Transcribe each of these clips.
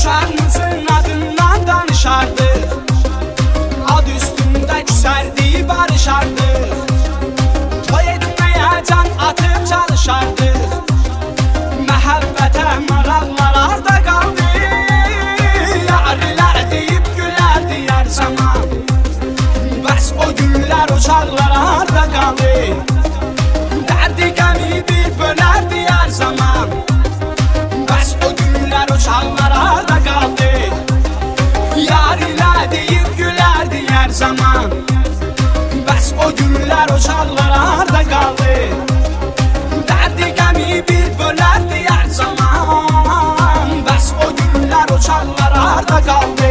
uşağımızın adından danışardık. Ad üstünde küserdiği barışardık. Toy etmeye can atıp çalışardık. Məhəbbətə maraqlar da qaldı. Yarilər deyib gülərdi hər zaman. Bəs o günlər o çağlar da qaldı. Dərdi qəmi bir bölərdi hər zaman. Bəs o günlər o çağlar da qaldı. Yarilər deyib gülərdi hər zaman. Bəs o günlər o çağlar da qaldı. Dərdi qəmi bir bölərdi hər zaman. Bəs o günlər o çağlar harda qaldı?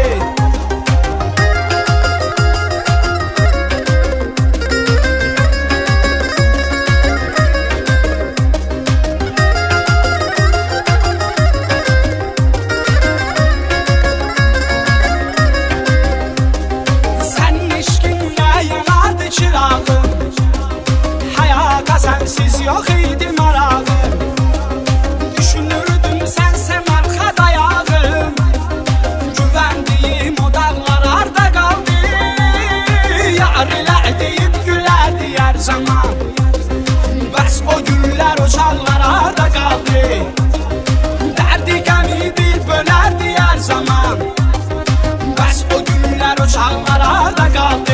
Sənin eşqinlə yanardı çırağım. Həyata sənsiz yox idi marağım. Düşünürdüm sənsən arxa dayağım. Güvəndiyim o dağlar harda qaldı? Yarilər deyib gülərdi hər zaman. Bəs o günlər o çağlar harda qaldı? Dərdi qəmi bir bölərdi hər zaman. Bəs o günlər o çağlar harda qaldı?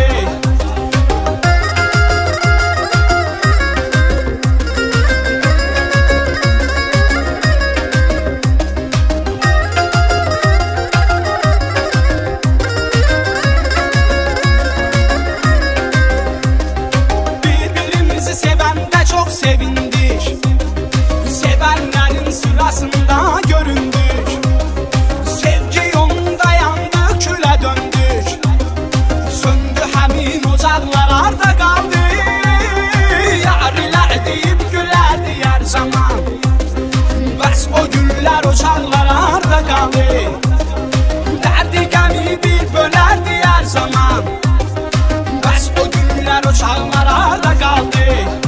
Sevəndə çox sevindik. Sevənlərin sırasında göründük. Sevgi yolunda yandıq, külə döndük. Söndü həmin ocaqlar harda qaldı? Yarilər deyib gülərdi hər zaman. Bəs o günlər o çağlar harda qaldı? Dərdi qəmi bir bölərdi hər zaman. Bəs o günlər o çağlar harda qaldı?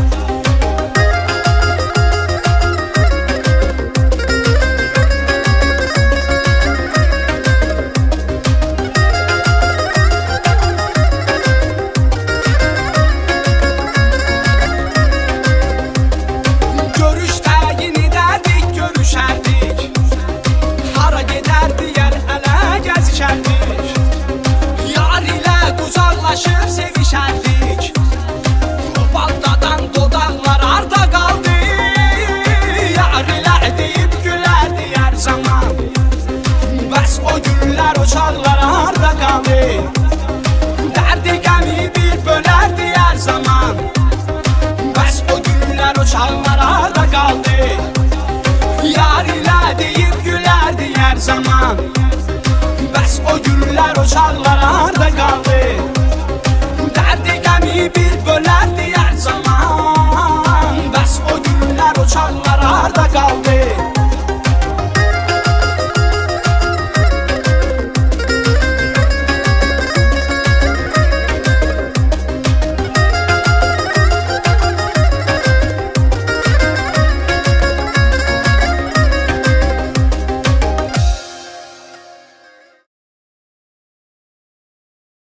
Görüş təyin edərdik, görüşərdik. Hara gedərdi yer ələ gəzişərdik. Yar ilə qucaqlaşıb sevişərdik. Baldadan dodaqlar harda qaldı? Yarilər deyib gülərdi hər zaman. Bəs o günlər o çağlar harda qaldı? Dərdi qəmi bir bölərdi hər zaman. Bəs o günlər o çağlar harda qaldı? Yarilər deyib gülərdi hər zaman. Bəs o günlər o çağlar harda qaldı?